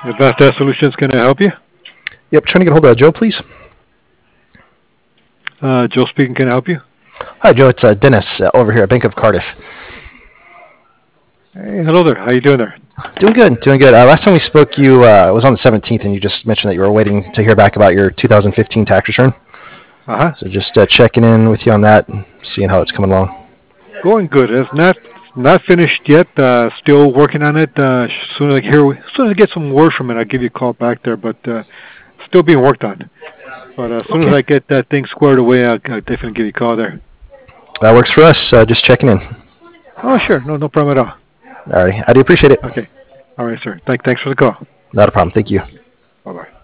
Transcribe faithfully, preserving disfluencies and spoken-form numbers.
Advanced Tax Solutions, can I help you? Yep, trying to get hold of Joe, please. Uh, Joe speaking, can I help you? Hi, Joe. It's uh, Dennis uh, over here at Bank of Cardiff. Hey, hello there. How you doing there? Doing good, doing good. Uh, last time we spoke, you uh, was on the seventeenth, and you just mentioned that you were waiting to hear back about your two thousand fifteen tax return. Uh-huh. So just uh, checking in with you on that and seeing how it's coming along. Going good. It's not not finished yet. Uh, still working on it. Uh, as soon as I hear, as soon as I get some word from it, I'll give you a call back there. But uh, still being worked on. But uh, as soon Okay. as I get that thing squared away, I'll, I'll definitely give you a call there. That works for us. Uh, just checking in. Oh, sure. No, no problem at all. All right. I do appreciate it. Okay. All right, sir. Thank, thanks for the call. Not a problem. Thank you. Bye-bye.